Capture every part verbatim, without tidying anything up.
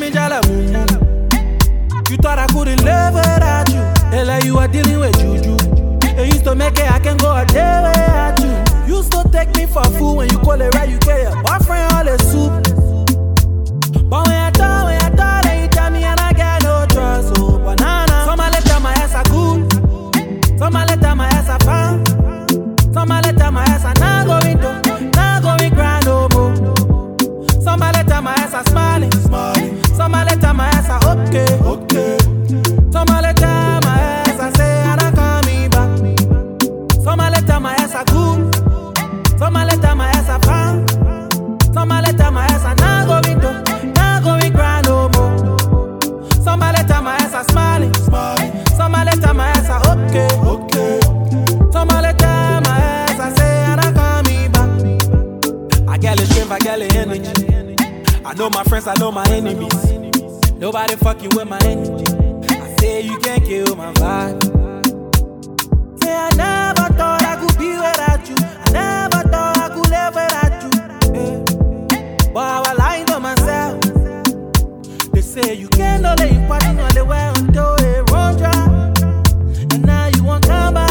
me jala mumu. You thought I couldn't live without you. They like you are dealing with juju. It used to make it I can go a day without you. You used to take me for a fool when you call it right. You get your boyfriend all the soup. But when I thought, when I thought, then you tell me and I got no trust. Oh, banana. Some I let down my ass are cool. Some I let down my ass are fine. Some I let down my ass are not going to, not going grind no more. Some I let down my ass are smiling, smiling. Some I let down my ass are okay, okay. Some I let down my ass I say and I call me back. Some I let down my ass are cool. Some I let down my ass are fine. Some I let down my ass are not going to, not going grind no more. Some I let down my ass are smiling, smiling. Some I let down my ass are okay, okay. Some I let down my ass I say and I call me back. I got the strength, I got the energy. I know my friends, I know my enemies. Nobody fucking with my energy. I say you can't kill my vibe. Say I never thought I could be without you. I never thought I could live without you. Yeah. But I was lying to myself. They say you can't know the important on the way until it runs dry. And now you won't come back.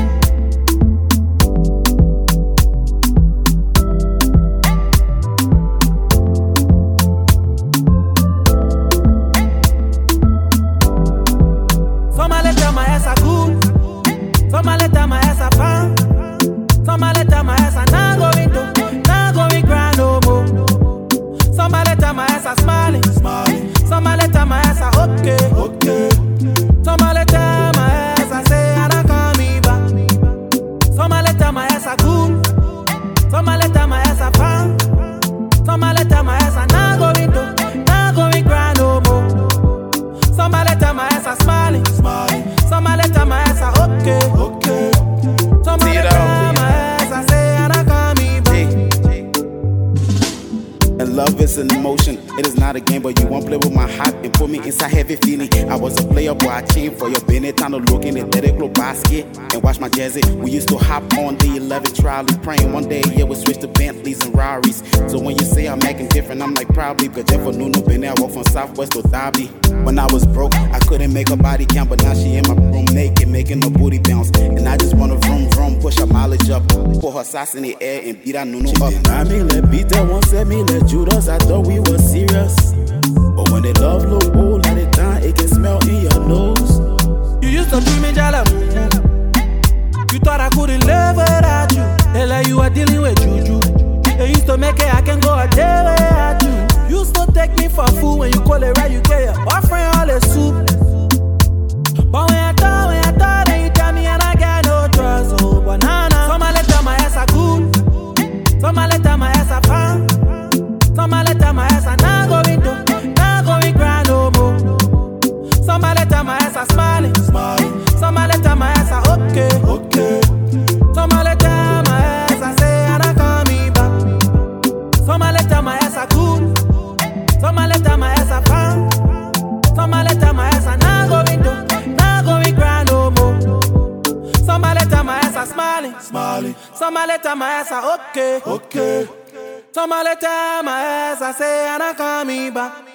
Some I let down my ass are cool. Some I let down my ass are fine. Some I let down my ass are not going to, not going grind no more. Some I let down my ass are smiling, smiling. Some I let down my ass are okay, okay. Some I let down my ass I say and I call me back. Some I let down my ass are cool. Some I let down my ass are fine. Some I let down my ass are not going to, not going grind no more. Some I let down my ass are smiling, smiling. Some I let down my ass are okay, okay. Some I let down my ass I say and I call me back. And love is an emotion, it is not a game, but you won't play with my heart and put me inside heavy feeling. I was a player, boy, I changed for your Benny. Time to look in the little basket and watch my jazzy. We used to hop on the eleven trolley, praying one day, yeah, we switch to Bentleys and Rarries. So when you say I'm acting different, I'm like, probably, because Jeff or Nuno Benny, I walk from Southwest to Derby. When I was broke, I couldn't make her body count, but now she in my room naked, making her booty bounce. And I just wanna vroom vroom, push her mileage up, put her sauce in the air and beat that Nuno up. I mean, let Peter won't set me, let Judas, I thought we were serious. But when they love look old, let it down, it can smell in your nose. You used to be me jala mumu. You thought I couldn't live without you. They like you are dealing with juju. They used to make it I can go a day without you. You used to take me for a fool when you call it right. You get your boyfriend all the soup. But when I thought, when I thought, then you tell me and I got no trust. Oh, banana. Some I let down my ass are cool. Some I let down my ass are fine. Some I let down my ass are not going to, not going grind no more. Some I let down my ass are smiling, smiling. Some I let down my ass are okay, okay. Some I let down my ass I say and I call me back. Some I let down my ass are cool. Some I let down my ass are fine. Some I let down my ass are not going to, not going grind no more. Some I let down my ass are smiling, smiling. Some I let down my ass are okay, okay. Some I let down my ass I say and I call me back.